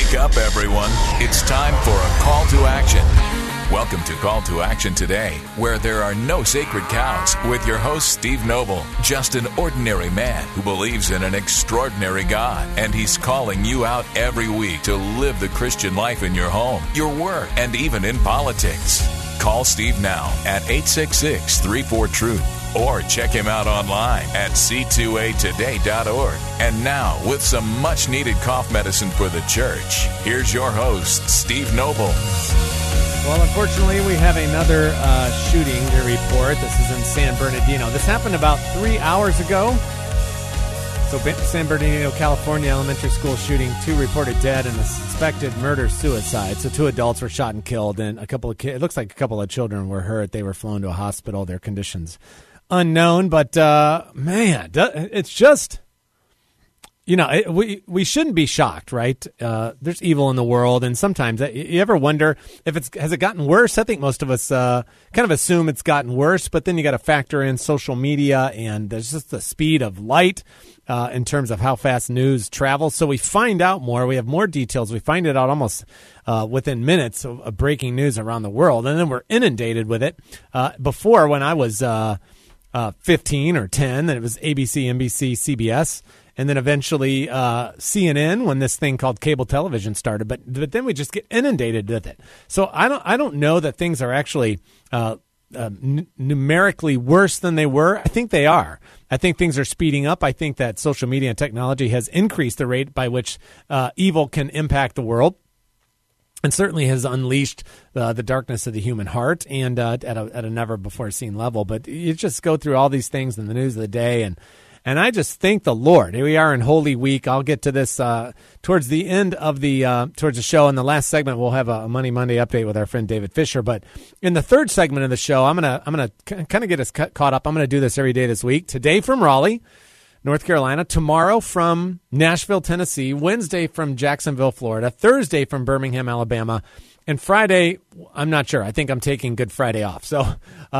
Wake up, everyone. It's time for a call to action. Welcome to Call to Action Today, where there are no sacred cows, with your host, Steve Noble, just an ordinary man who believes in an extraordinary God, and he's calling you out every week to live the Christian life in your home, your work, and even in politics. Call Steve now at 866-34-TRUTH. Or check him out online at c2atoday.org. And now, with some much-needed cough medicine for the church, here's your host, Steve Noble. Well, unfortunately, we have another shooting to report. This is in San Bernardino. This happened about 3 hours ago. So, San Bernardino, California, elementary school shooting. 2 reported dead in a suspected murder-suicide. So 2 adults were shot and killed, and a couple of kids. It looks like a couple of children were hurt. They were flown to a hospital. Their conditions unknown, but man, it's just, we shouldn't be shocked, right? There's evil in the world, and sometimes you ever wonder if has it gotten worse? I think most of us kind of assume it's gotten worse, but then you got to factor in social media, and there's just the speed of light in terms of how fast news travels. So we find out more. We have more details. We find it out almost within minutes of breaking news around the world, and then we're inundated with it. Before, when I was 15 or 10, then it was ABC, NBC, CBS, and then eventually CNN when this thing called cable television started. But then we just get inundated with it. So I don't know that things are actually numerically worse than they were. I think they are. I think things are speeding up. I think that social media and technology has increased the rate by which evil can impact the world, and certainly has unleashed the darkness of the human heart, and at a never-before-seen level. But you just go through all these things in the news of the day, and I just thank the Lord. Here we are in Holy Week. I'll get to this towards the end of towards the show. In the last segment, we'll have a Money Monday update with our friend David Fisher. But in the third segment of the show, I'm gonna kind of get us caught up. I'm gonna do this every day this week. Today from Raleigh, North Carolina, tomorrow from Nashville, Tennessee, Wednesday from Jacksonville, Florida, Thursday from Birmingham, Alabama, and Friday, I'm not sure. I think I'm taking Good Friday off. So,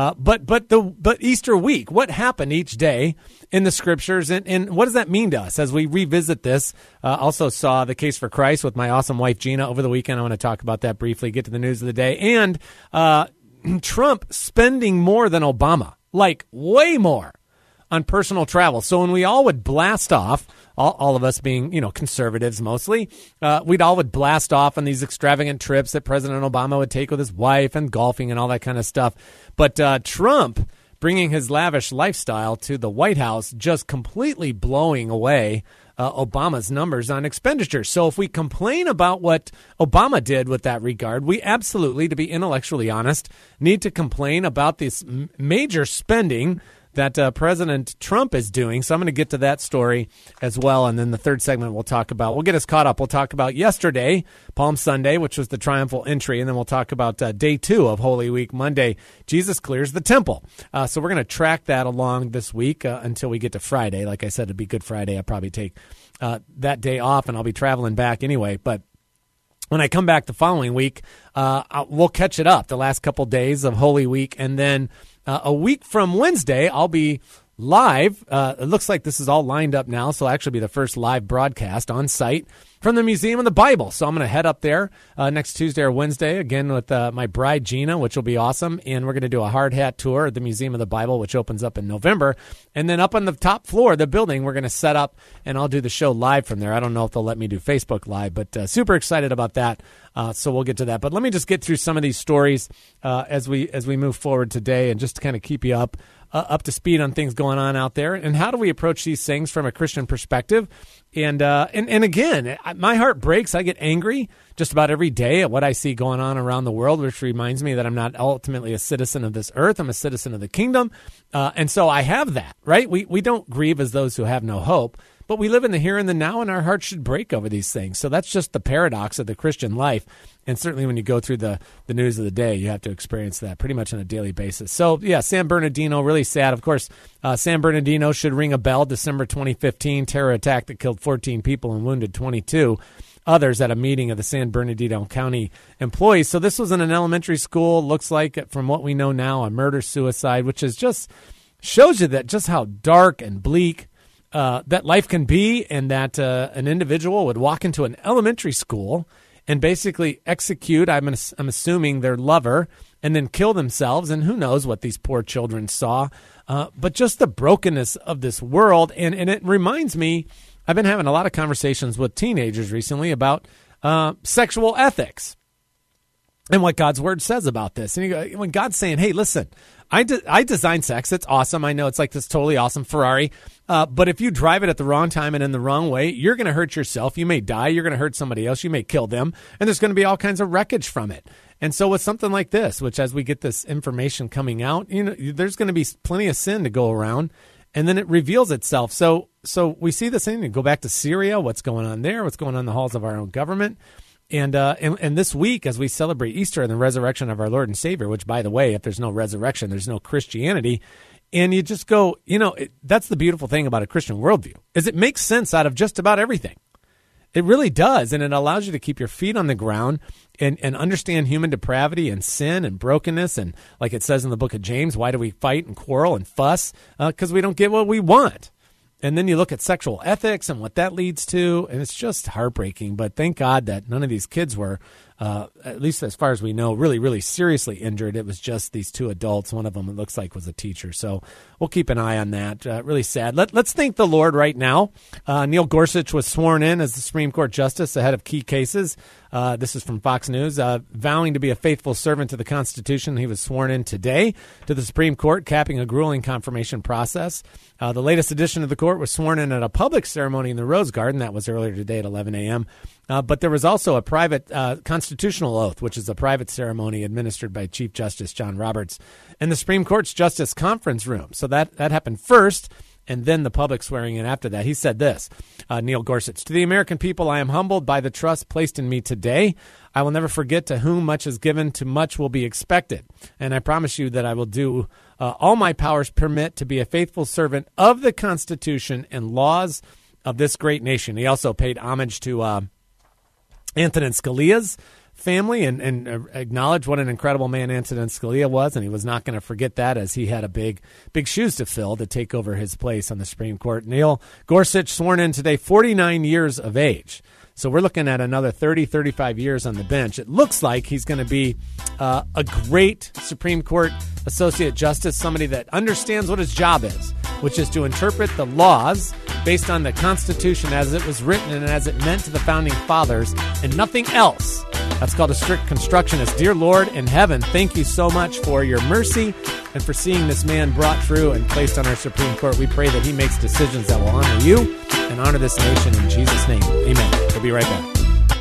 but Easter week, what happened each day in the scriptures, and what does that mean to us as we revisit this? Also saw The Case for Christ with my awesome wife Gina over the weekend. I want to talk about that briefly. Get to the news of the day, and Trump spending more than Obama, like way more, on personal travel. So when we all would blast off, all of us being, conservatives mostly, we'd all would blast off on these extravagant trips that President Obama would take with his wife and golfing and all that kind of stuff. But Trump bringing his lavish lifestyle to the White House, just completely blowing away Obama's numbers on expenditures. So if we complain about what Obama did with that regard, we absolutely, to be intellectually honest, need to complain about this major spending that President Trump is doing. So I'm going to get to that story as well. And then the third segment we'll get us caught up. We'll talk about yesterday, Palm Sunday, which was the triumphal entry. And then we'll talk about day 2 of Holy Week, Monday. Jesus clears the temple. So we're going to track that along this week until we get to Friday. Like I said, it'd be Good Friday. I'll probably take that day off, and I'll be traveling back anyway. But when I come back the following week, we'll catch it up, the last couple days of Holy Week. And then a week from Wednesday, I'll be live. It looks like this is all lined up now, so it'll actually be the first live broadcast on site from the Museum of the Bible. So I'm going to head up there next Tuesday or Wednesday, again with my bride, Gina, which will be awesome. And we're going to do a hard hat tour at the Museum of the Bible, which opens up in November. And then up on the top floor of the building, we're going to set up, and I'll do the show live from there. I don't know if they'll let me do Facebook Live, but super excited about that. So we'll get to that. But let me just get through some of these stories as we move forward today, and just to kind of keep you up to speed on things going on out there, and how do we approach these things from a Christian perspective. And again, my heart breaks. I get angry just about every day at what I see going on around the world, which reminds me that I'm not ultimately a citizen of this earth. I'm a citizen of the kingdom. And so I have that, right? We don't grieve as those who have no hope, but we live in the here and the now, and our hearts should break over these things. So that's just the paradox of the Christian life. And certainly when you go through the news of the day, you have to experience that pretty much on a daily basis. So, yeah, San Bernardino, really sad. Of course, San Bernardino should ring a bell. December 2015, terror attack that killed 14 people and wounded 22 others at a meeting of the San Bernardino County employees. So this was in an elementary school. Looks like, from what we know now, a murder-suicide, which is just shows you that just how dark and bleak that life can be, and that an individual would walk into an elementary school and basically execute, I'm assuming, their lover, and then kill themselves, and who knows what these poor children saw. But just the brokenness of this world, and it reminds me, I've been having a lot of conversations with teenagers recently about sexual ethics and what God's word says about this. And when God's saying, hey, listen, I designed sex. It's awesome. I know it's like this totally awesome Ferrari. But if you drive it at the wrong time and in the wrong way, you're going to hurt yourself. You may die. You're going to hurt somebody else. You may kill them. And there's going to be all kinds of wreckage from it. And so with something like this, which as we get this information coming out, there's going to be plenty of sin to go around. And then it reveals itself. So we see this thing. Go back to Syria, what's going on there, what's going on in the halls of our own government. And this week, as we celebrate Easter and the resurrection of our Lord and Savior, which, by the way, if there's no resurrection, there's no Christianity. And you just go, that's the beautiful thing about a Christian worldview, is it makes sense out of just about everything. It really does, and it allows you to keep your feet on the ground and understand human depravity and sin and brokenness. And like it says in the book of James, why do we fight and quarrel and fuss? Because we don't get what we want. And then you look at sexual ethics and what that leads to, and it's just heartbreaking. But thank God that none of these kids were, at least as far as we know, really, really seriously injured. It was just these two adults. One of them, it looks like, was a teacher. So we'll keep an eye on that. Really sad. Let's thank the Lord right now. Neil Gorsuch was sworn in as the Supreme Court Justice ahead of key cases. This is from Fox News. Vowing to be a faithful servant to the Constitution, he was sworn in today to the Supreme Court, capping a grueling confirmation process. The latest addition of the court was sworn in at a public ceremony in the Rose Garden. That was earlier today at 11 a.m. But there was also a private constitutional oath, which is a private ceremony administered by Chief Justice John Roberts in the Supreme Court's Justice Conference Room. So that happened first, and then the public swearing in after that. He said this, Neil Gorsuch, "To the American people, I am humbled by the trust placed in me today. I will never forget to whom much is given, to much will be expected. And I promise you that I will do all my powers permit to be a faithful servant of the Constitution and laws of this great nation." He also paid homage to Antonin Scalia's family and acknowledged what an incredible man Antonin Scalia was, and he was not going to forget that, as he had a big shoes to fill to take over his place on the Supreme Court. Neil Gorsuch sworn in today, 49 years of age. So we're looking at another 30, 35 years on the bench. It looks like he's going to be a great Supreme Court Associate Justice, somebody that understands what his job is, which is to interpret the laws based on the Constitution as it was written and as it meant to the Founding Fathers, and nothing else. That's called a strict constructionist. Dear Lord in heaven, thank you so much for your mercy and for seeing this man brought through and placed on our Supreme Court. We pray that he makes decisions that will honor you and honor this nation in Jesus' name. Amen. We'll be right back.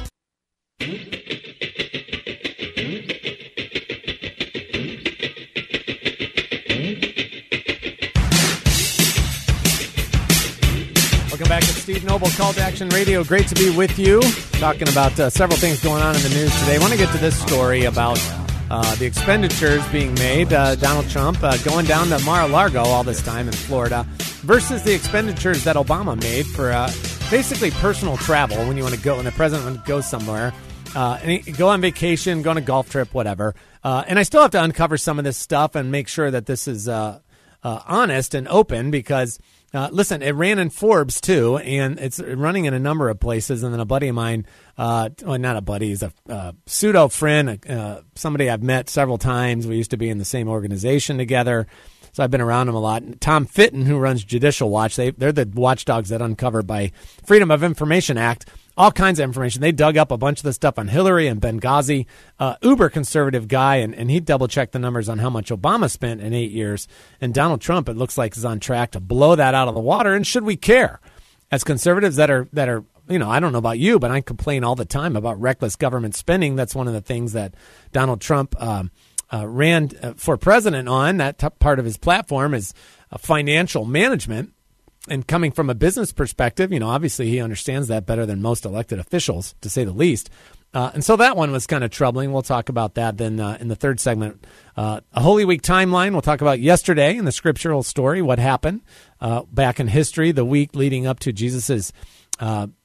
Welcome back to Steve Noble, Call to Action Radio. Great to be with you, talking about several things going on in the news today. I want to get to this story about the expenditures being made. Donald Trump going down to Mar-a-Lago all this time in Florida versus the expenditures that Obama made for basically personal travel when you want to go, when the president wants to go somewhere, and go on vacation, go on a golf trip, whatever. And I still have to uncover some of this stuff and make sure that this is honest and open, because listen, it ran in Forbes too, and it's running in a number of places. And then a buddy of mine, well, not a buddy, he's a pseudo friend, somebody I've met several times. We used to be in the same organization together, so I've been around him a lot. Tom Fitton, who runs Judicial Watch, they're the watchdogs that uncovered by Freedom of Information Act all kinds of information. They dug up a bunch of the stuff on Hillary and Benghazi. Uber conservative guy, and he double-checked the numbers on how much Obama spent in 8 years. And Donald Trump, it looks like, is on track to blow that out of the water. And should we care? As conservatives that are, you know, I don't know about you, but I complain all the time about reckless government spending. That's one of the things that Donald Trump ran for president on. That part of his platform is financial management. And coming from a business perspective, you know, obviously he understands that better than most elected officials, to say the least. And so that one was kind of troubling. We'll talk about that then in the third segment. A Holy Week timeline. We'll talk about yesterday in the scriptural story, what happened back in history, the week leading up to Jesus's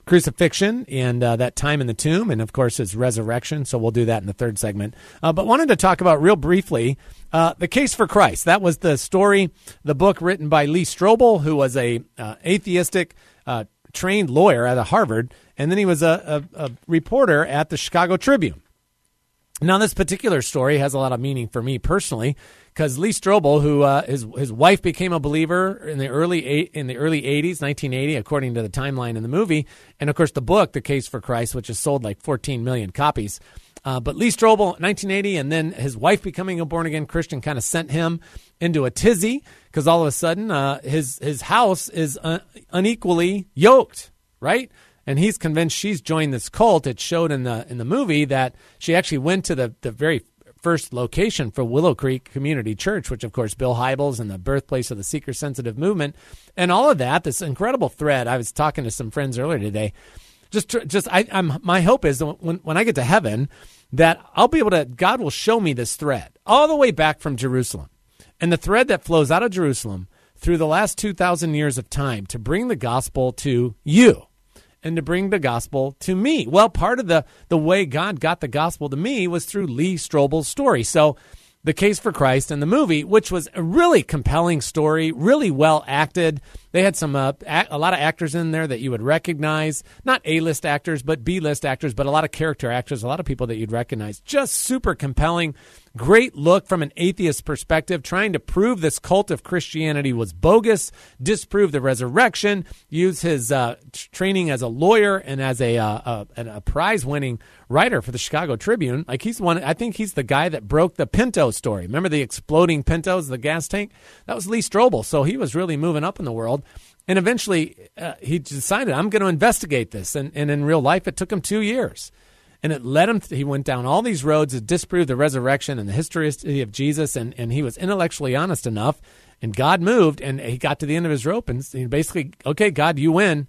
crucifixion and that time in the tomb, and of course his resurrection. So we'll do that in the third segment. But wanted to talk about real briefly The Case for Christ. That was the story, the book written by Lee Strobel, who was a atheistic trained lawyer at Harvard, and then he was a reporter at the Chicago Tribune. Now, this particular story has a lot of meaning for me personally, because Lee Strobel, who his wife became a believer in the early 80s, 1980, according to the timeline in the movie, and of course the book, The Case for Christ, which has sold like 14 million copies. But Lee Strobel, 1980, and then his wife becoming a born-again Christian kind of sent him into a tizzy, because all of a sudden his house is unequally yoked, right? And he's convinced she's joined this cult. It showed in the movie that she actually went to the very first location for Willow Creek Community Church, which, of course, Bill Hybels and the birthplace of the seeker-sensitive movement. And all of that, this incredible thread. I was talking to some friends earlier today. My hope is that when I get to heaven, that I'll be able to, God will show me this thread all the way back from Jerusalem. And the thread that flows out of Jerusalem through the last 2,000 years of time to bring the gospel to you. And to bring the gospel to me. Well, part of the way God got the gospel to me was through Lee Strobel's story. So The Case for Christ and the movie, which was a really compelling story, really well acted. They had some a lot of actors in there that you would recognize. Not A-list actors, but B-list actors, but a lot of character actors, a lot of people that you'd recognize. Just super compelling. Great look from an atheist perspective, trying to prove this cult of Christianity was bogus, disprove the resurrection, use his training as a lawyer and as a prize-winning writer for the Chicago Tribune. Like he's one, I think he's the guy that broke the Pinto story. Remember the exploding Pintos, the gas tank? That was Lee Strobel. So he was really moving up in the world. And eventually he decided, I'm going to investigate this. And in real life, it took him 2 years. And it led him, he went down all these roads to disprove the resurrection and the history of Jesus, and he was intellectually honest enough, and God moved, and he got to the end of his rope, and he basically, okay, God, you win.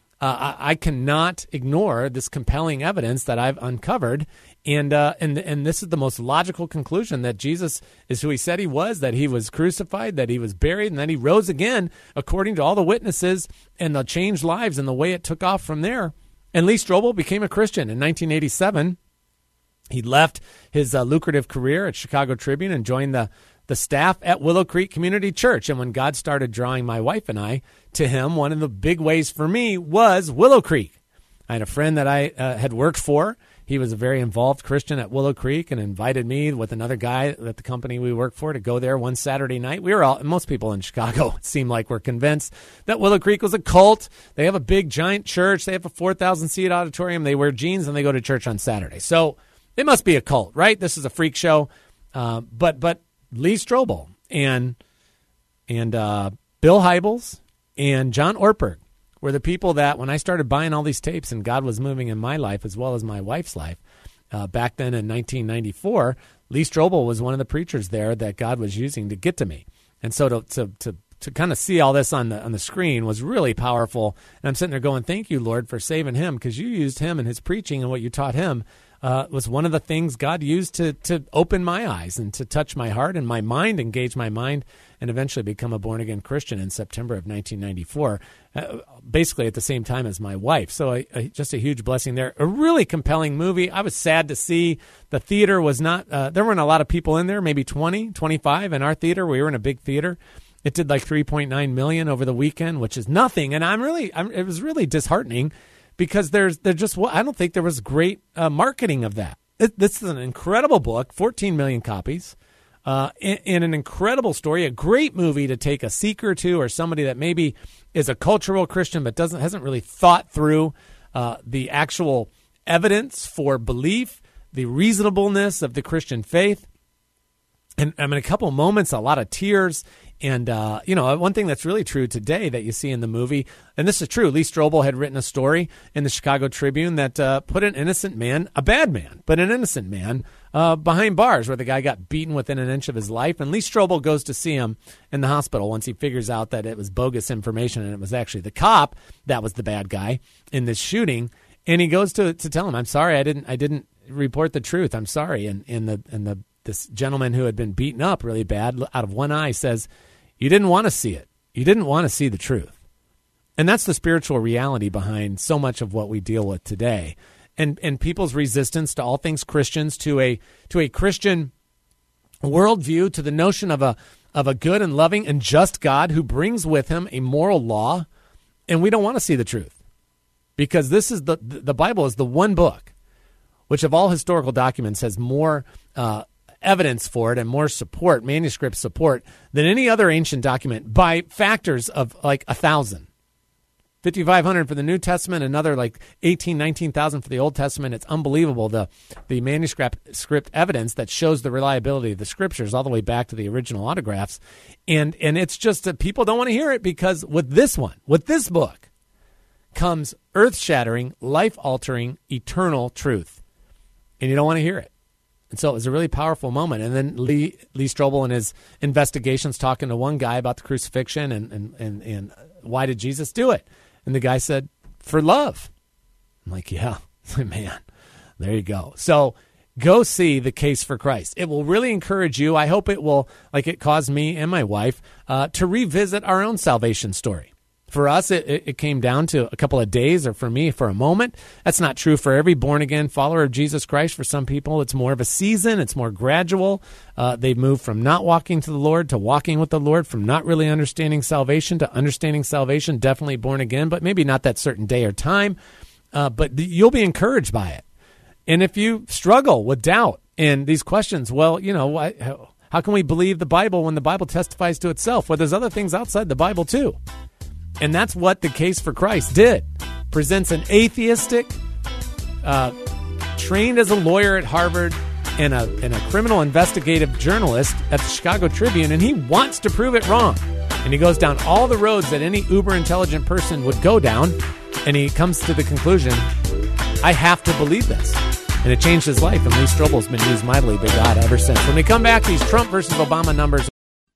I cannot ignore this compelling evidence that I've uncovered, and this is the most logical conclusion, that Jesus is who he said he was, that he was crucified, that he was buried, and then he rose again, according to all the witnesses, and the changed lives and the way it took off from there. And Lee Strobel became a Christian in 1987. He left his lucrative career at Chicago Tribune and joined the staff at Willow Creek Community Church. And when God started drawing my wife and I to him, one of the big ways for me was Willow Creek. I had a friend that I had worked for. He was a very involved Christian at Willow Creek and invited me with another guy at the company we worked for to go there one Saturday night. Most people in Chicago, it seemed like, were convinced that Willow Creek was a cult. They have a big, giant church. They have a 4,000-seat auditorium. They wear jeans and they go to church on Saturday. So it must be a cult, right? This is a freak show. But Lee Strobel and Bill Hybels and John Ortberg were the people that, when I started buying all these tapes and God was moving in my life as well as my wife's life, back then in 1994, Lee Strobel was one of the preachers there that God was using to get to me. And so to kind of see all this on the screen was really powerful. And I'm sitting there going, thank you, Lord, for saving him, because you used him and his preaching and what you taught him was one of the things God used to open my eyes and to touch my heart and my mind, engage my mind, and eventually become a born-again Christian in September of 1994, basically at the same time as my wife. So just a huge blessing there. A really compelling movie. I was sad to see the theater was not, there weren't a lot of people in there, maybe 20, 25 in our theater. We were in a big theater. It did like 3.9 million over the weekend, which is nothing. And it was really disheartening, because I don't think there was great marketing of that. This is an incredible book, 14 million copies, and an incredible story, a great movie to take a seeker to, or somebody that maybe is a cultural Christian but hasn't really thought through the actual evidence for belief, the reasonableness of the Christian faith. And in a couple of moments, a lot of tears. And, one thing that's really true today that you see in the movie, and this is true, Lee Strobel had written a story in the Chicago Tribune that put an innocent man, a bad man, but an innocent man, behind bars, where the guy got beaten within an inch of his life. And Lee Strobel goes to see him in the hospital once he figures out that it was bogus information and it was actually the cop that was the bad guy in this shooting. And he goes to tell him, I'm sorry, I didn't report the truth. I'm sorry. And this gentleman who had been beaten up really bad out of one eye says, you didn't want to see it. You didn't want to see the truth. And that's the spiritual reality behind so much of what we deal with today. And people's resistance to all things Christians, to a Christian worldview, to the notion of a good and loving and just God who brings with him a moral law. And we don't want to see the truth, because this is the Bible is the one book which of all historical documents has more evidence for it and more support, manuscript support, than any other ancient document by factors of like 1,000. 5,500 for the New Testament, another like 18,000, 19,000 for the Old Testament. It's unbelievable, the manuscript evidence that shows the reliability of the scriptures all the way back to the original autographs. And it's just that people don't want to hear it, because with this book, comes earth-shattering, life-altering, eternal truth. And you don't want to hear it. And so it was a really powerful moment. And then Lee Strobel in his investigations talking to one guy about the crucifixion and why did Jesus do it? And the guy said, for love. I'm like, yeah, man, there you go. So go see The Case for Christ. It will really encourage you. I hope it will, like it caused me and my wife, to revisit our own salvation story. For us, it came down to a couple of days, or for me, for a moment. That's not true for every born-again follower of Jesus Christ. For some people, it's more of a season. It's more gradual. They've moved from not walking to the Lord to walking with the Lord, from not really understanding salvation to understanding salvation, definitely born again, but maybe not that certain day or time. But you'll be encouraged by it. And if you struggle with doubt and these questions, well, how can we believe the Bible when the Bible testifies to itself? Well, there's other things outside the Bible, too. And that's what The Case for Christ did. Presents an atheistic, trained as a lawyer at Harvard and a criminal investigative journalist at the Chicago Tribune, and he wants to prove it wrong. And he goes down all the roads that any uber-intelligent person would go down, and he comes to the conclusion, I have to believe this. And it changed his life, and Lee Strobel's been used mightily by God ever since. When we come back, these Trump versus Obama numbers.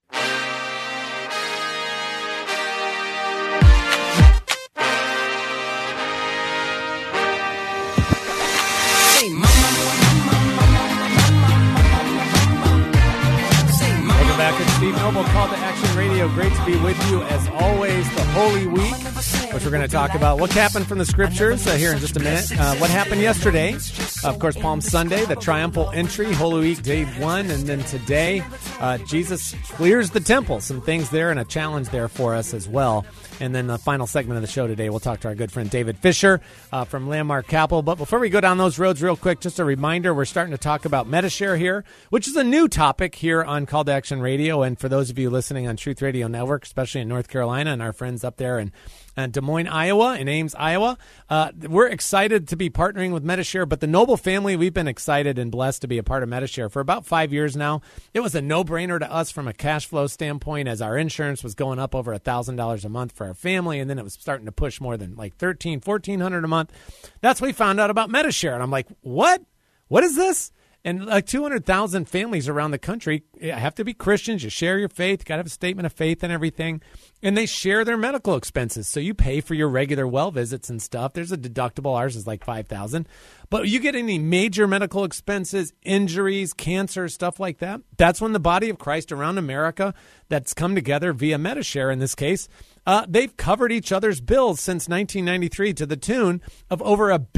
Call to Action Radio. Great to be with you as always. The Holy Week, which we're going to talk about. What happened from the scriptures here in just a minute. What happened yesterday? Of course, Palm Sunday, the triumphal entry, Holy Week, day 1. And then today, Jesus clears the temple. Some things there and a challenge there for us as well. And then the final segment of the show today, we'll talk to our good friend David Fisher from Landmark Capital. But before we go down those roads real quick, just a reminder, we're starting to talk about Medi-Share here, which is a new topic here on Call to Action Radio. And for those of you listening on Truth Radio Network, especially in North Carolina and our friends up there in Des Moines, Iowa, in Ames, Iowa, we're excited to be partnering with Medi-Share. But the Noble family, we've been excited and blessed to be a part of Medi-Share for about 5 years now. It was a no-brainer to us from a cash flow standpoint, as our insurance was going up over $1,000 a month for our family, and then it was starting to push more than like $1,300, $1,400 a month. That's when we found out about Medi-Share, and I'm like, what? What is this? And like 200,000 families around the country have to be Christians. You share your faith, got to have a statement of faith and everything. And they share their medical expenses. So you pay for your regular well visits and stuff. There's a deductible. Ours is like $5,000. But you get any major medical expenses, injuries, cancer, stuff like that. That's when the body of Christ around America that's come together via Medi-Share in this case, they've covered each other's bills since 1993 to the tune of over $1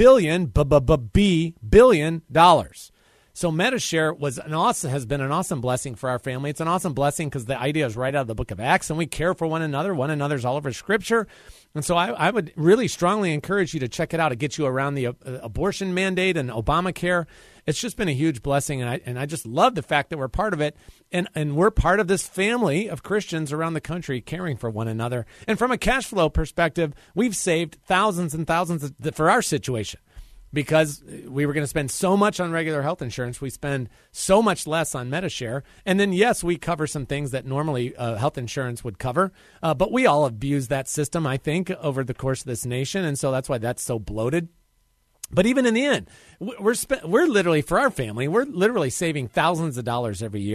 billion. So Medi-Share has been an awesome blessing for our family. It's an awesome blessing because the idea is right out of the book of Acts, and we care for one another. One another's all over Scripture. And so I would really strongly encourage you to check it out. It gets you around the abortion mandate and Obamacare. It's just been a huge blessing, and I just love the fact that we're part of it, and we're part of this family of Christians around the country caring for one another. And from a cash flow perspective, we've saved thousands and thousands for our situation. Because we were going to spend so much on regular health insurance, we spend so much less on Medi-Share. And then, yes, we cover some things that normally health insurance would cover. But we all abuse that system, I think, over the course of this nation. And so that's why that's so bloated. But even in the end, we're literally, for our family, we're literally saving thousands of dollars every year,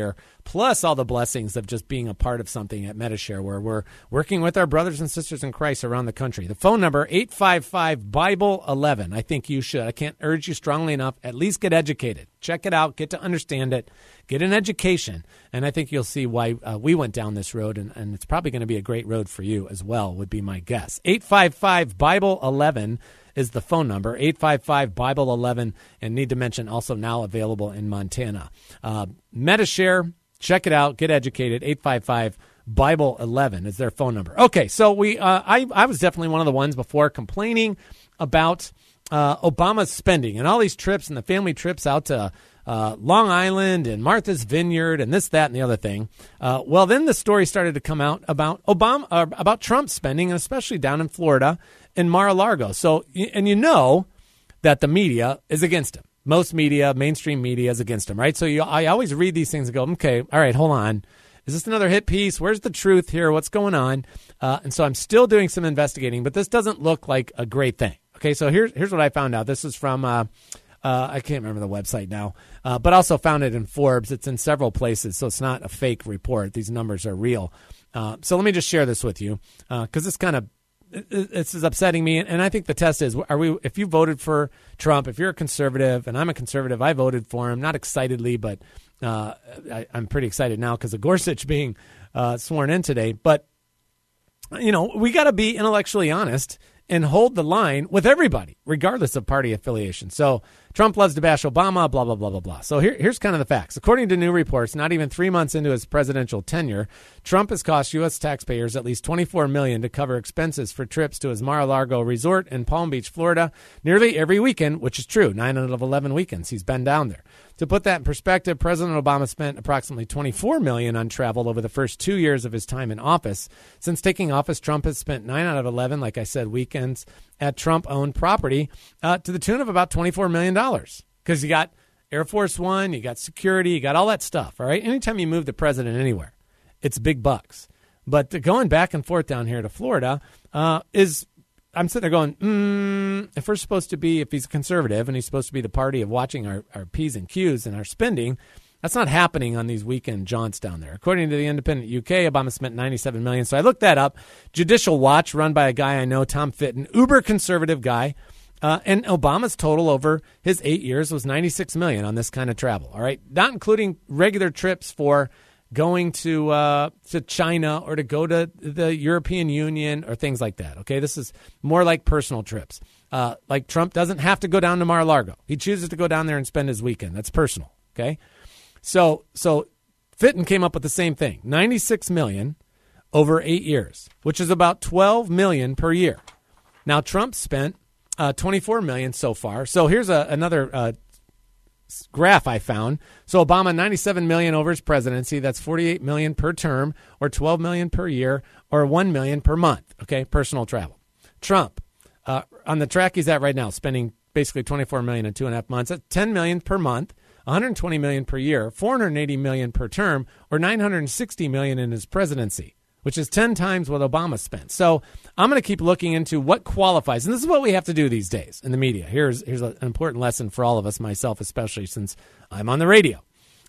plus all the blessings of just being a part of something at Metashare, where we're working with our brothers and sisters in Christ around the country. The phone number, 855-BIBLE-11. I think you should. I can't urge you strongly enough. At least get educated. Check it out. Get to understand it. Get an education. And I think you'll see why we went down this road, and it's probably going to be a great road for you as well, would be my guess. 855-BIBLE-11 is the phone number, 855-BIBLE-11, and need to mention also now available in Montana. Metashare, check it out, get educated, 855-BIBLE-11 is their phone number. Okay, so I was definitely one of the ones before complaining about Obama's spending and all these trips and the family trips out to Long Island and Martha's Vineyard and this, that, and the other thing. Well, then the story started to come out about about Trump's spending, and especially down in Florida in Mar-a-Lago. So, and you know that the media is against him. Most media, mainstream media, is against him, right? So I always read these things and go, okay, all right, hold on. Is this another hit piece? Where's the truth here? What's going on? And so I'm still doing some investigating, but this doesn't look like a great thing. Okay, so here's what I found out. This is from, I can't remember the website now, but also found it in Forbes. It's in several places, so it's not a fake report. These numbers are real. So let me just share this with you, because this is upsetting me, and I think the test is: if you voted for Trump, if you're a conservative, and I'm a conservative, I voted for him, not excitedly, but I'm pretty excited now because of Gorsuch being sworn in today. But we got to be intellectually honest and hold the line with everybody, regardless of party affiliation. So Trump loves to bash Obama, blah, blah, blah, blah, blah. So here's kind of the facts. According to new reports, not even 3 months into his presidential tenure, Trump has cost U.S. taxpayers at least $24 million to cover expenses for trips to his Mar-a-Lago resort in Palm Beach, Florida, nearly every weekend, which is true. 9 out of 11 weekends he's been down there. To put that in perspective, President Obama spent approximately $24 million on travel over the first 2 years of his time in office. Since taking office, Trump has spent 9 out of 11, like I said, weekends at Trump-owned property to the tune of about $24 million. Because you got Air Force One, you got security, you got all that stuff, all right? Anytime you move the president anywhere, it's big bucks. But going back and forth down here to Florida I'm sitting there going, if we're supposed to be, if he's a conservative and he's supposed to be the party of watching our P's and Q's and our spending, that's not happening on these weekend jaunts down there. According to the Independent UK, Obama spent $97 million. So I looked that up. Judicial Watch, run by a guy I know, Tom Fitton, uber conservative guy. And Obama's total over his 8 years was $96 million on this kind of travel. All right, not including regular trips for going to China or to go to the European Union or things like that. Okay, this is more like personal trips. Like Trump doesn't have to go down to Mar-a-Lago. He chooses to go down there and spend his weekend. That's personal. Okay, so Fitton came up with the same thing: $96 million over 8 years, which is about $12 million per year. Now Trump spent $24 million so far. So here's another graph I found. So Obama, $97 million over his presidency. That's $48 million per term, or $12 million per year, or $1 million per month. Okay, personal travel. Trump, on the track he's at right now, spending basically $24 million in 2.5 months. That's $10 million per month, $120 million per year, $480 million per term, or $960 million in his presidency, which is 10 times what Obama spent. So I'm going to keep looking into what qualifies. And this is what we have to do these days in the media. Here's an important lesson for all of us, myself especially, since I'm on the radio.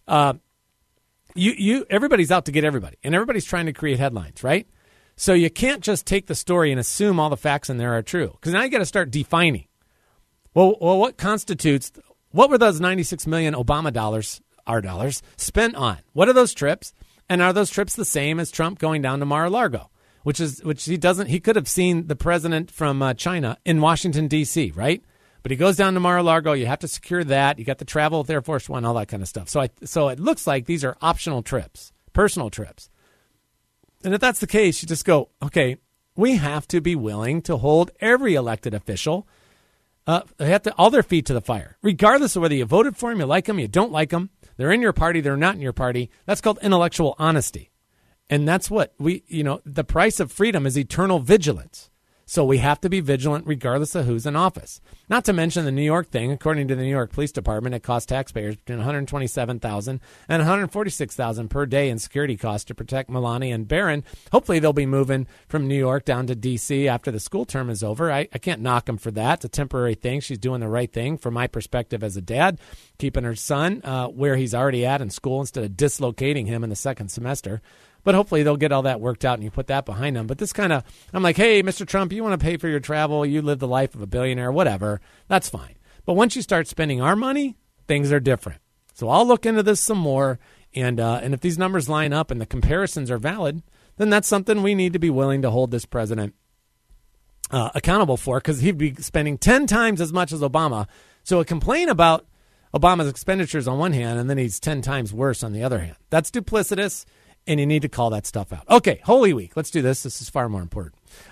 Everybody's out to get everybody, and everybody's trying to create headlines, right? So you can't just take the story and assume all the facts in there are true, because now you got to start defining. Well, what constitutes, what were those 96 million Obama dollars, our dollars, spent on? What are those trips? And are those trips the same as Trump going down to Mar-a-Lago, which he doesn't? He could have seen the president from China in Washington, D.C., right? But he goes down to Mar-a-Lago. You have to secure that. You got the travel with Air Force One, all that kind of stuff. So it looks like these are optional trips, personal trips. And if that's the case, you just go, okay, we have to be willing to hold every elected official. They have to all their feet to the fire, regardless of whether you voted for him, you like him, you don't like him. They're in your party, they're not in your party. That's called intellectual honesty. And that's what the price of freedom is eternal vigilance. So we have to be vigilant regardless of who's in office. Not to mention the New York thing. According to the New York Police Department, it costs taxpayers between $127,000 and $146,000 per day in security costs to protect Melania and Barron. Hopefully they'll be moving from New York down to D.C. after the school term is over. I can't knock them for that. It's a temporary thing. She's doing the right thing from my perspective as a dad, keeping her son where he's already at in school instead of dislocating him in the second semester. But hopefully they'll get all that worked out and you put that behind them. But this kind of, I'm like, hey, Mr. Trump, you want to pay for your travel, you live the life of a billionaire, whatever, that's fine. But once you start spending our money, things are different. So I'll look into this some more. And if these numbers line up and the comparisons are valid, then that's something we need to be willing to hold this president accountable for, because he'd be spending 10 times as much as Obama. So a complaint about Obama's expenditures on one hand, and then he's 10 times worse on the other hand. That's duplicitous. And you need to call that stuff out. Okay, Holy Week. Let's do this. This is far more important.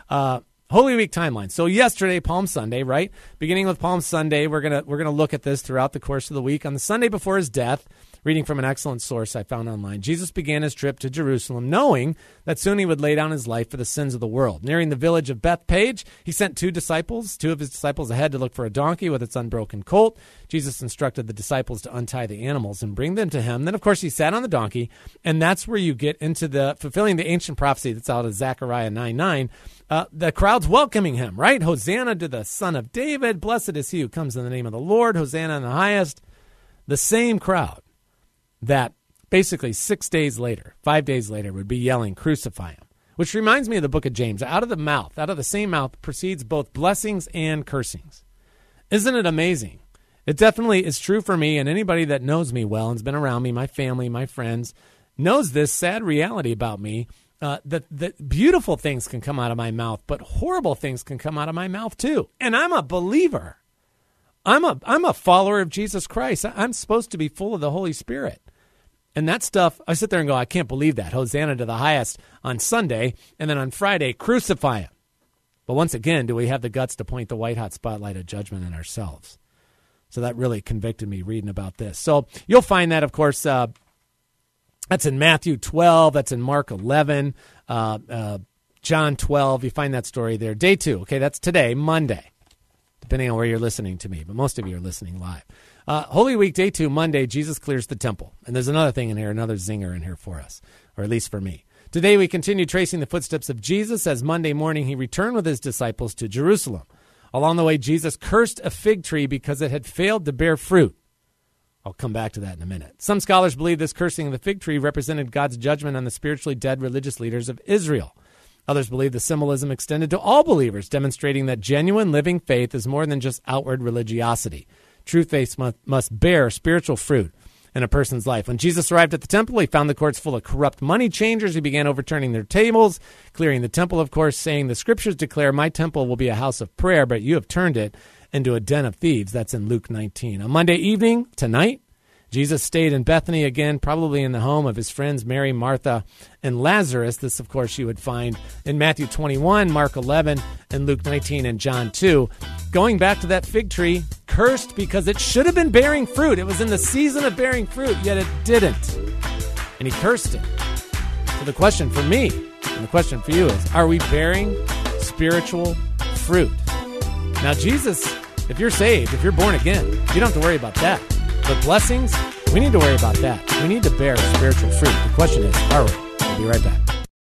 Holy Week timeline. So yesterday, Palm Sunday, right? Beginning with Palm Sunday, we're gonna look at this throughout the course of the week. On the Sunday before his death, reading from an excellent source I found online, Jesus began his trip to Jerusalem, knowing that soon he would lay down his life for the sins of the world. Nearing the village of Bethpage, he sent two of his disciples ahead to look for a donkey with its unbroken colt. Jesus instructed the disciples to untie the animals and bring them to him. Then, of course, he sat on the donkey, and that's where you get into the fulfilling the ancient prophecy that's out of Zechariah 9:9. The crowd's welcoming him, right? Hosanna to the Son of David. Blessed is he who comes in the name of the Lord. Hosanna in the highest. The same crowd that basically 5 days later, would be yelling, crucify him. Which reminds me of the book of James. Out of the same mouth proceeds both blessings and cursings. Isn't it amazing? It definitely is true for me, and anybody that knows me well and's been around me, my family, my friends, knows this sad reality about me, that beautiful things can come out of my mouth, but horrible things can come out of my mouth too. And I'm a believer. I'm a follower of Jesus Christ. I'm supposed to be full of the Holy Spirit. And that stuff, I sit there and go, I can't believe that. Hosanna to the highest on Sunday, and then on Friday, crucify him. But once again, do we have the guts to point the white-hot spotlight of judgment on ourselves? So that really convicted me reading about this. So you'll find that, of course, that's in Matthew 12, that's in Mark 11, John 12. You find that story there. Day 2, okay, that's today, Monday, depending on where you're listening to me, but most of you are listening live. Holy Week, Day 2, Monday, Jesus clears the temple. And there's another thing in here, another zinger in here for us, or at least for me. Today we continue tracing the footsteps of Jesus as Monday morning he returned with his disciples to Jerusalem. Along the way, Jesus cursed a fig tree because it had failed to bear fruit. I'll come back to that in a minute. Some scholars believe this cursing of the fig tree represented God's judgment on the spiritually dead religious leaders of Israel. Others believe the symbolism extended to all believers, demonstrating that genuine living faith is more than just outward religiosity. True faith must bear spiritual fruit in a person's life. When Jesus arrived at the temple, he found the courts full of corrupt money changers. He began overturning their tables, clearing the temple, of course, saying, the scriptures declare my temple will be a house of prayer, but you have turned it into a den of thieves. That's in Luke 19. On Monday evening, tonight, Jesus stayed in Bethany again, probably in the home of his friends Mary, Martha, and Lazarus. This, of course, you would find in Matthew 21, Mark 11, and Luke 19, and John 2. Going back to that fig tree, cursed because it should have been bearing fruit. It was in the season of bearing fruit, yet it didn't. And he cursed it. So the question for me, and the question for you is, are we bearing spiritual fruit? Now, Jesus, if you're saved, if you're born again, you don't have to worry about that. But blessings, we need to worry about that. We need to bear spiritual fruit. The question is, are we? We'll be right back.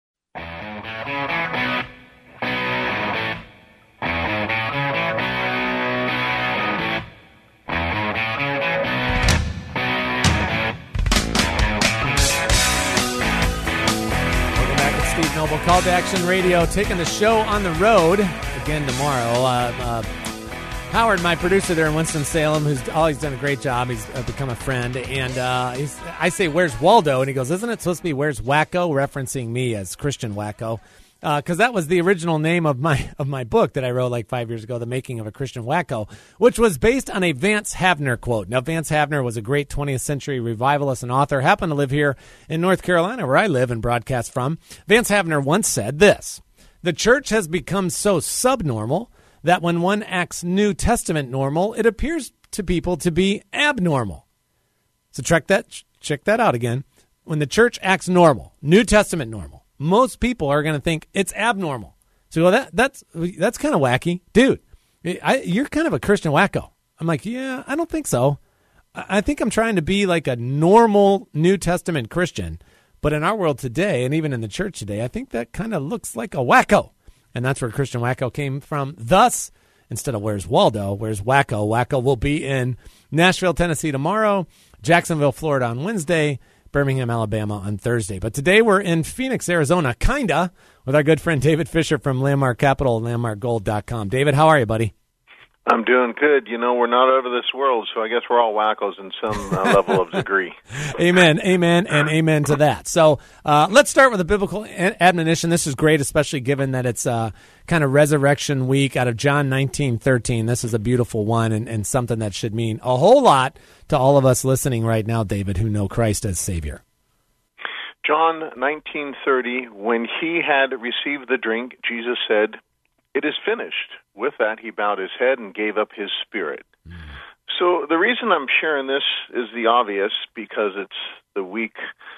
Welcome back to Steve Noble, Call to Action Radio, taking the show on the road again tomorrow. Howard, my producer there in Winston-Salem, who's always done a great job. He's become a friend. And I say, where's Waldo? And he goes, isn't it supposed to be where's Wacko? Referencing me as Christian Wacko. Because that was the original name of my book that I wrote like 5 years ago, The Making of a Christian Wacko, which was based on a Vance Havner quote. Now, Vance Havner was a great 20th century revivalist and author, happened to live here in North Carolina, where I live and broadcast from. Vance Havner once said this: the church has become so subnormal that when one acts New Testament normal, it appears to people to be abnormal. So check that out again. When the church acts normal, New Testament normal, most people are going to think it's abnormal. So well, that's kind of wacky. Dude, you're kind of a Christian wacko. I'm like, yeah, I don't think so. I think I'm trying to be like a normal New Testament Christian. But in our world today, and even in the church today, I think that kind of looks like a wacko. And that's where Christian wacko came from. Thus, instead of Where's Waldo, Where's Wacko? Wacko will be in Nashville, Tennessee tomorrow, Jacksonville, Florida on Wednesday, Birmingham, Alabama on Thursday. But today we're in Phoenix, Arizona, kinda, with our good friend David Fisher from Landmark Capital, landmarkgold.com. David, how are you, buddy? I'm doing good. You know, we're not over this world, so I guess we're all wackos in some level of degree. Amen, amen, and amen to that. So let's start with a biblical admonition. This is great, especially given that it's kind of resurrection week out of John 19:13. This is a beautiful one and something that should mean a whole lot to all of us listening right now, David, who know Christ as Savior. John 19:30, when he had received the drink, Jesus said, "It is finished." With that, he bowed his head and gave up his spirit. So the reason I'm sharing this is the obvious, because it's the week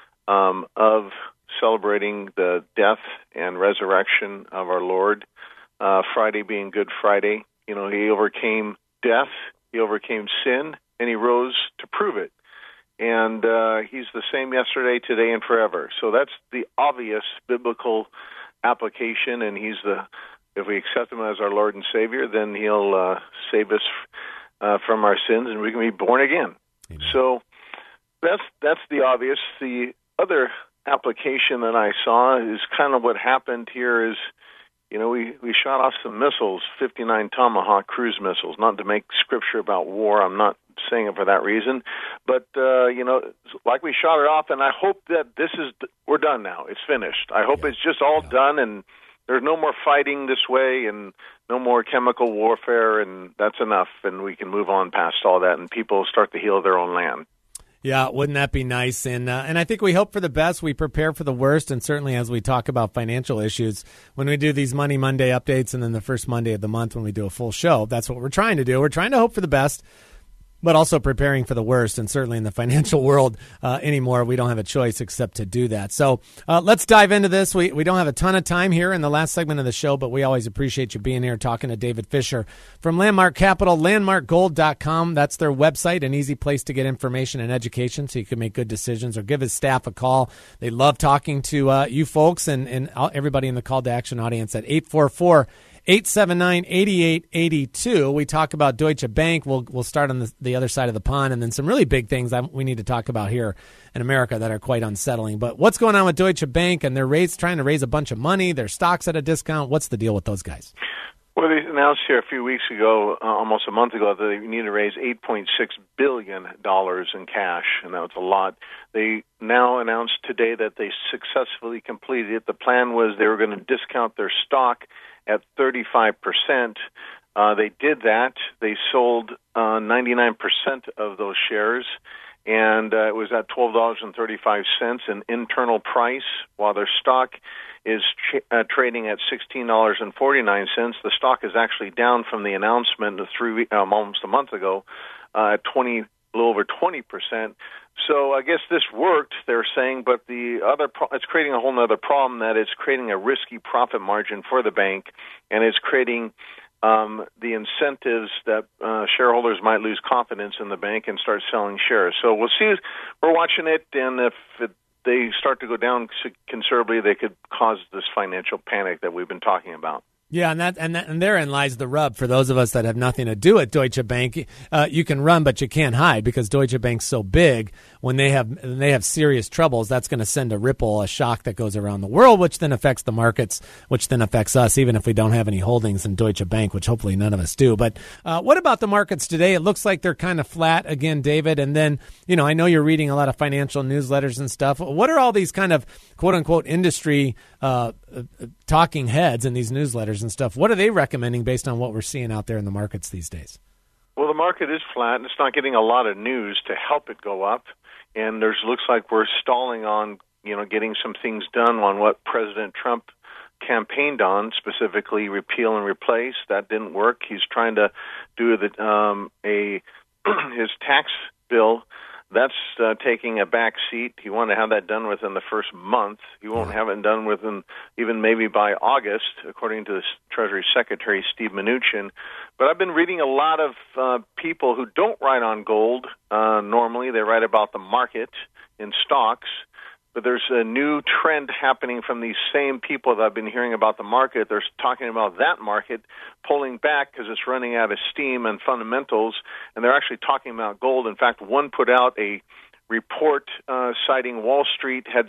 of celebrating the death and resurrection of our Lord, Friday being Good Friday. You know, he overcame death, he overcame sin, and he rose to prove it. And he's the same yesterday, today, and forever. So that's the obvious biblical application, and if we accept him as our Lord and Savior, then he'll save us from our sins, and we can be born again. Amen. So that's the obvious. The other application that I saw is kind of what happened here is, you know, we shot off some missiles, 59 Tomahawk cruise missiles, not to make scripture about war. I'm not saying it for that reason. But, you know, like we shot it off, and I hope that we're done now. It's finished. I hope it's just all done, and there's no more fighting this way and no more chemical warfare, and that's enough, and we can move on past all that, and people start to heal their own land. Yeah, wouldn't that be nice? And I think we hope for the best. We prepare for the worst, and certainly as we talk about financial issues, when we do these Money Monday updates and then the first Monday of the month when we do a full show, that's what we're trying to do. We're trying to hope for the best, but also preparing for the worst. And certainly in the financial world anymore, we don't have a choice except to do that. So let's dive into this. We don't have a ton of time here in the last segment of the show, but we always appreciate you being here talking to David Fisher from Landmark Capital, landmarkgold.com. That's their website, an easy place to get information and education so you can make good decisions, or give his staff a call. They love talking to you folks and everybody in the Call to Action audience at 844-879-8882. We talk about Deutsche Bank. We'll start on the other side of the pond, and then some really big things we need to talk about here in America that are quite unsettling. But what's going on with Deutsche Bank? And they're trying to raise a bunch of money. Their stock's at a discount. What's the deal with those guys? Well, they announced here a few weeks ago, almost a month ago, that they need to raise $8.6 billion in cash, and that was a lot. They now announced today that they successfully completed it. The plan was they were going to discount their stock at 35%. They did that. They sold 99% of those shares, and it was at $12.35, an internal price, while their stock is trading at $16.49. The stock is actually down from the announcement almost a month ago, at a little over 20%. So I guess this worked, they're saying, but it's creating a whole other problem, that it's creating a risky profit margin for the bank, and it's creating the incentives that shareholders might lose confidence in the bank and start selling shares. So we'll see. We're watching it, and if they start to go down considerably, they could cause this financial panic that we've been talking about. Yeah, and therein lies the rub for those of us that have nothing to do at Deutsche Bank. You can run, but you can't hide, because Deutsche Bank's so big. When they have serious troubles, that's going to send a shock that goes around the world, which then affects the markets, which then affects us, even if we don't have any holdings in Deutsche Bank, which hopefully none of us do. But what about the markets today? It looks like they're kind of flat again, David. And then, you know, I know you're reading a lot of financial newsletters and stuff. What are all these kind of quote unquote industry talking heads in these newsletters and stuff? What are they recommending based on what we're seeing out there in the markets these days? Well, the market is flat, and it's not getting a lot of news to help it go up. And looks like we're stalling on, you know, getting some things done on what President Trump campaigned on, specifically repeal and replace. That didn't work. He's trying to do his tax bill That's taking a back seat. He wanted to have that done within the first month. He won't have it done within even maybe by August, according to the Treasury Secretary, Steve Mnuchin. But I've been reading a lot of people who don't write on gold. Normally, they write about the market in stocks. But there's a new trend happening from these same people that I've been hearing about the market. They're talking about that market pulling back because it's running out of steam and fundamentals, and they're actually talking about gold. In fact, one put out a report citing Wall Street did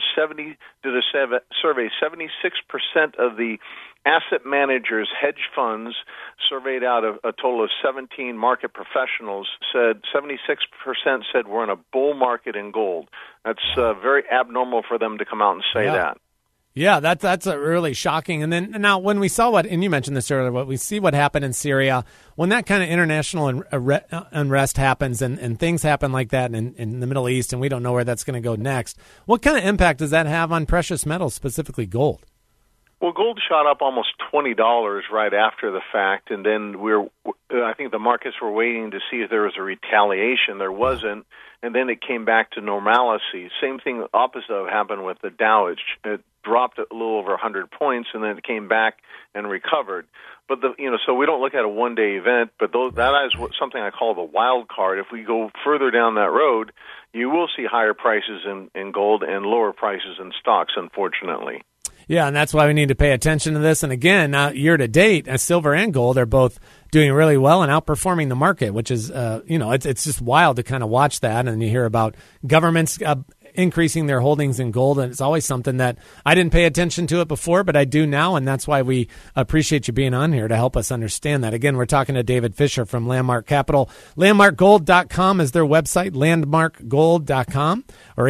a survey. 76% of the asset managers, hedge funds, surveyed out of a total of 17 market professionals, said 76% said we're in a bull market in gold. That's very abnormal for them to come out and say that. Yeah, that's a really shocking. And then now when we saw and you mentioned this earlier, what happened in Syria, when that kind of international unrest happens and things happen like that in the Middle East, and we don't know where that's going to go next, what kind of impact does that have on precious metals, specifically gold? Well, gold shot up almost $20 right after the fact, and then I think the markets were waiting to see if there was a retaliation. There wasn't, and then it came back to normalcy. Same thing, opposite happened with the Dow. It dropped a little over 100 points, and then it came back and recovered. But so we don't look at a one-day event, but that is something I call the wild card. If we go further down that road, you will see higher prices in gold and lower prices in stocks, unfortunately. Yeah, and that's why we need to pay attention to this. And again, year to date, silver and gold are both doing really well and outperforming the market, which is, it's just wild to kind of watch that. And you hear about governments increasing their holdings in gold, and it's always something that I didn't pay attention to it before, but I do now, and that's why we appreciate you being on here to help us understand that. Again, we're talking to David Fisher from Landmark Capital. LandmarkGold.com is their website, landmarkgold.com, or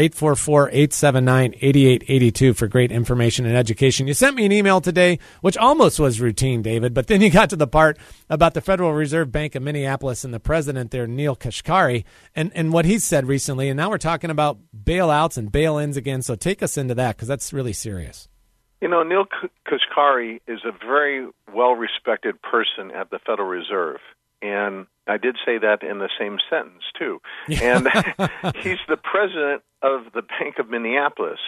844-879-8882 for great information and education. You sent me an email today, which almost was routine, David, but then you got to the part about the Federal Reserve Bank of Minneapolis and the president there, Neel Kashkari, and what he said recently, and now we're talking about bailouts and bail-ins again, so take us into that, because that's really serious. Neel Kashkari is a very well-respected person at the Federal Reserve, and I did say that in the same sentence, too. And he's the president of the Bank of Minneapolis,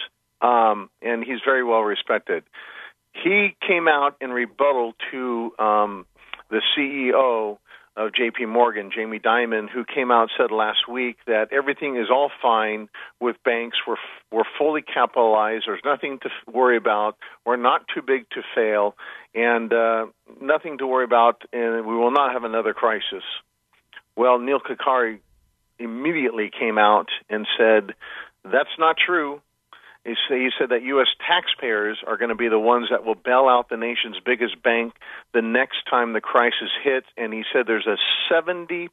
and he's very well-respected. He came out in rebuttal to the CEO of J.P. Morgan, Jamie Dimon, who came out and said last week that everything is all fine with banks. We're fully capitalized. There's nothing to worry about. We're not too big to fail, and nothing to worry about, and we will not have another crisis. Well, Neel Kashkari immediately came out and said, that's not true. He said that U.S. taxpayers are going to be the ones that will bail out the nation's biggest bank the next time the crisis hits, and he said there's a 70%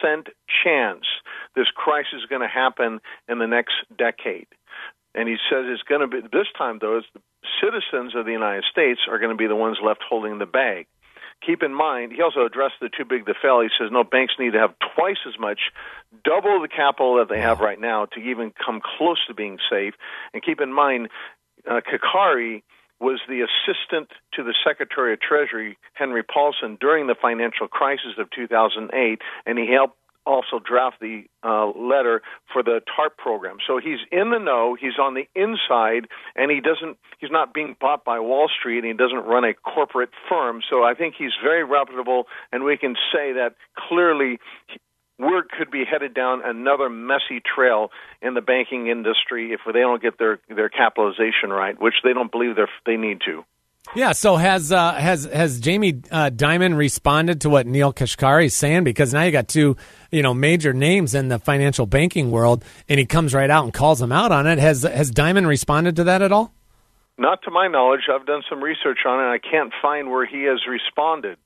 chance this crisis is going to happen in the next decade. And he says it's going to be, this time, though, the citizens of the United States are going to be the ones left holding the bag. Keep in mind, he also addressed the too big to fail. He says, no, banks need to have twice as much, double the capital that they have right now to even come close to being safe. And keep in mind, Kashkari was the assistant to the Secretary of Treasury, Henry Paulson, during the financial crisis of 2008, and he helped also draft the letter for the TARP program. So he's in the know, he's on the inside, and he's not being bought by Wall Street, and he doesn't run a corporate firm. So I think he's very reputable, and we can say that clearly we could be headed down another messy trail in the banking industry if they don't get their capitalization right, which they don't believe they need to. Yeah, so has Jamie Dimon responded to what Neel Kashkari is saying? Because now you got two, major names in the financial banking world, and he comes right out and calls them out on it. Has Dimon responded to that at all? Not to my knowledge. I've done some research on it, and I can't find where he has responded.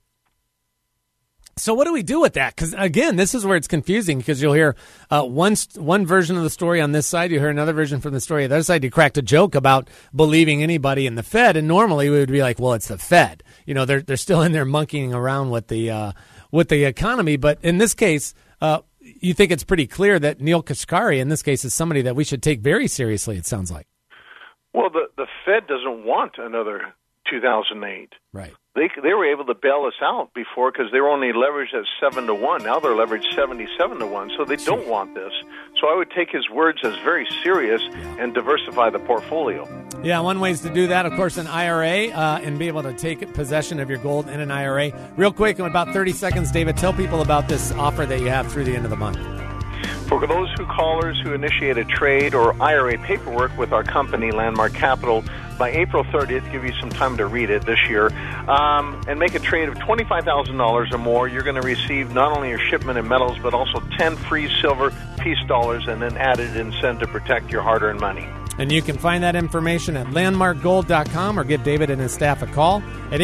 So what do we do with that? Because, again, this is where it's confusing, because you'll hear one version of the story on this side, you hear another version from the story on the other side. You cracked a joke about believing anybody in the Fed, and normally we would be like, well, it's the Fed. They're still in there monkeying around with the economy. But in this case, you think it's pretty clear that Neel Kashkari, in this case, is somebody that we should take very seriously, it sounds like. Well, the Fed doesn't want another 2008. Right. They were able to bail us out before because they were only leveraged at 7-1. Now they're leveraged 77-1, so they don't want this. So I would take his words as very serious and diversify the portfolio. Yeah, one way is to do that, of course, an IRA, and be able to take possession of your gold in an IRA. Real quick, in about 30 seconds, David, tell people about this offer that you have through the end of the month. For those callers who initiate a trade or IRA paperwork with our company, Landmark Capital, by April 30th, give you some time to read it this year, and make a trade of $25,000 or more, you're going to receive not only your shipment in metals, but also 10 free silver piece dollars and an added incentive to protect your hard-earned money. And you can find that information at landmarkgold.com or give David and his staff a call at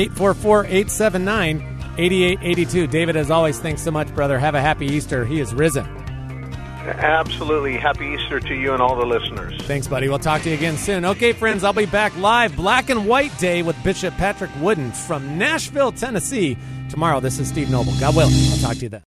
844-879-8882. David, as always, thanks so much, brother. Have a happy Easter. He is risen. Absolutely. Happy Easter to you and all the listeners. Thanks, buddy. We'll talk to you again soon. Okay, friends, I'll be back live Black and White Day with Bishop Patrick Wooden from Nashville, Tennessee tomorrow. This is Steve Noble. God willing. I'll talk to you then.